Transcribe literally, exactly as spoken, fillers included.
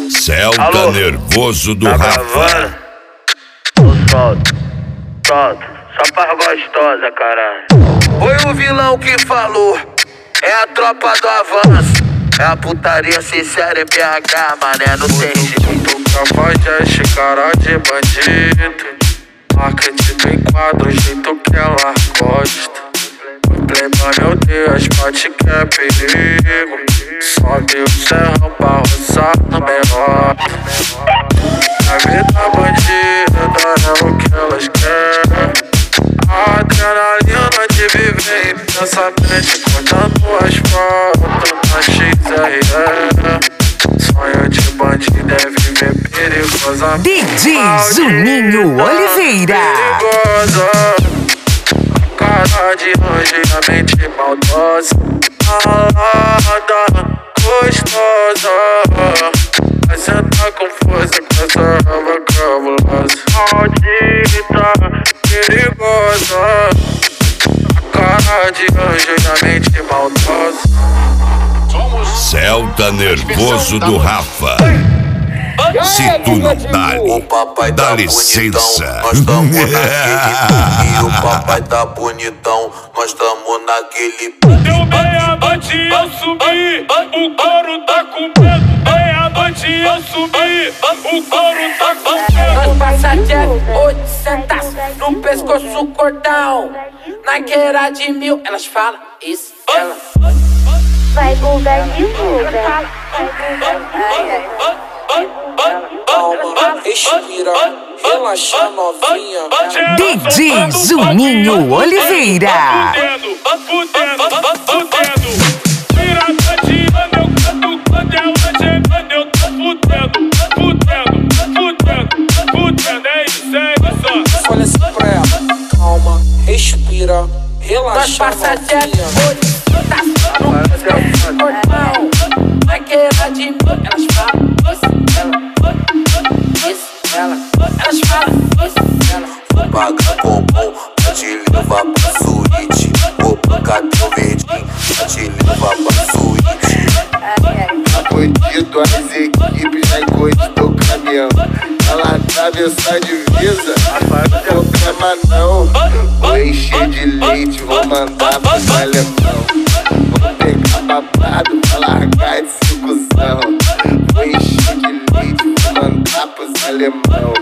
Celta Alô? nervoso do Tá Rafa. gravando? Solta, solta, só pra gostosa, caralho. Foi o vilão que falou, é a tropa do avanço. É a putaria sincera e B H, mané, não tem jeito. Cafajeste, cara de bandido. Marketing do enquadro, o jeito que ela gosta. O Playboy, meu Deus, bate que é perigo. Sobe o serrão pra roçar no menor. A vida bandida é o que elas querem. A adrenalina de viver intensamente, cortando o asfalto na X R E. Sonho de bandido é viver perigosamente. D J Juninho Oliveira. Perigosa, cara de anjo e a mente maldosa. Malada, gostosa. Vai sentar com força com essa raba cabulosa. Maldita, perigosa, cara de anjo e a mente maldosa. Celta nervoso do Rafa. Se tu não dá, O papai dá tá licença. bonitão, nós tamo naquele pique. O papai tá bonitão, nós tamo naquele pique. Deu meia-noite e eu subi, o couro tá com medo. Meia-noite e eu subi, o couro tá com medo. Nós passa Jack, oitocentos no pescoço cordão. Naqueira de mil, elas falam isso, ela. Vai bugar de buga. Calma, respira, relaxa novinha. D J Juninho Oliveira. Fudendo, fudendo, fudendo. Pirateando, eu canto quando ela gemendo. Eu tô fudendo, fudendo, fudendo, fudendo. É isso, é isso. Olha assim pra ela, calma, respira, Nós relaxa passa Jack, novinha. oitocentos no pescoço cordão. Naqueira de mil, elas falam isso, ela. Isso, ela. Elas falam isso, ela. Paga com bom, pra te levar pra suíte. Vou pagar teu verdinho, pra te levar pra suíte. Bandido, as equipes já encostou o caminhão. Ela atravessou a divisa, não tem problema não. Vou encher de leite, vou mandar pros alemão. Vou pegar babado pra largar de cuzão. Vou encher de leite, vou mandar pros alemão.